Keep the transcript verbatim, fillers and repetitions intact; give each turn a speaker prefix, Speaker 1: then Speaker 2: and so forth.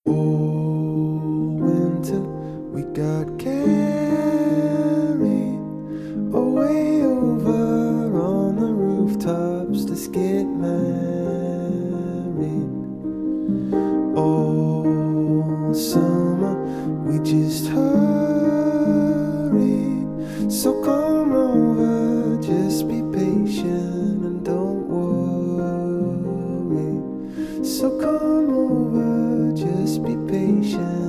Speaker 1: Oh, winter, we got carried away over on the rooftops. Let's get married. Oh, summer, we just hurried. So come over, just be patient and don't worry. So come over, just be patient.